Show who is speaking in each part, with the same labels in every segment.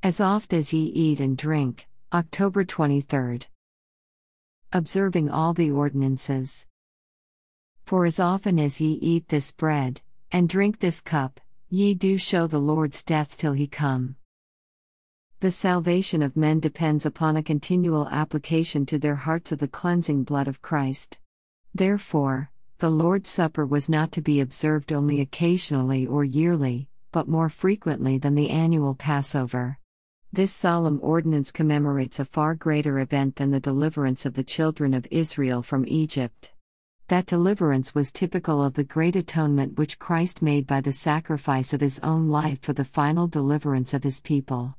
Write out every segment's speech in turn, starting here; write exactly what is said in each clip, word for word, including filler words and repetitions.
Speaker 1: As oft as ye eat and drink, October twenty-third. Observing all the ordinances. For as often as ye eat this bread, and drink this cup, ye do show the Lord's death till he come. The salvation of men depends upon a continual application to their hearts of the cleansing blood of Christ. Therefore, the Lord's Supper was not to be observed only occasionally or yearly, but more frequently than the annual Passover. This solemn ordinance commemorates a far greater event than the deliverance of the children of Israel from Egypt. That deliverance was typical of the great atonement which Christ made by the sacrifice of his own life for the final deliverance of his people.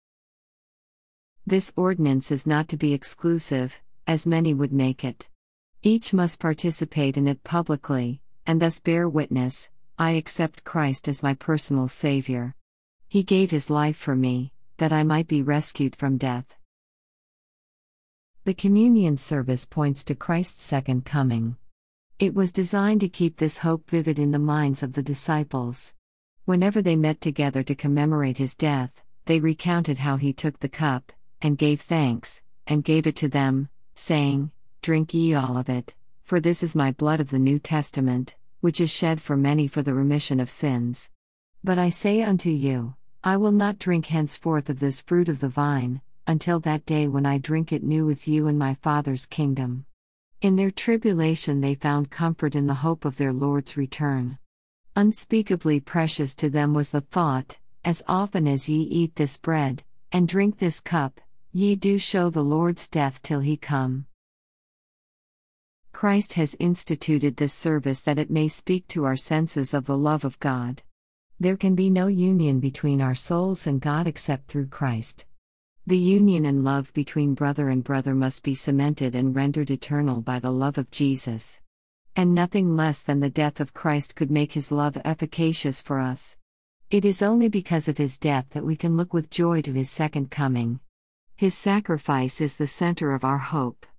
Speaker 1: This ordinance is not to be exclusive, as many would make it. Each must participate in it publicly, and thus bear witness, I accept Christ as my personal Savior. He gave his life for me, that I might be rescued from death. The communion service points to Christ's second coming. It was designed to keep this hope vivid in the minds of the disciples. Whenever they met together to commemorate his death, they recounted how he took the cup, and gave thanks, and gave it to them, saying, Drink ye all of it, for this is my blood of the New Testament, which is shed for many for the remission of sins. But I say unto you, I will not drink henceforth of this fruit of the vine, until that day when I drink it new with you in my Father's kingdom. In their tribulation they found comfort in the hope of their Lord's return. Unspeakably precious to them was the thought, as often as ye eat this bread, and drink this cup, ye do show the Lord's death till he come. Christ has instituted this service that it may speak to our senses of the love of God. There can be no union between our souls and God except through Christ. The union and love between brother and brother must be cemented and rendered eternal by the love of Jesus. And nothing less than the death of Christ could make his love efficacious for us. It is only because of his death that we can look with joy to his second coming. His sacrifice is the center of our hope.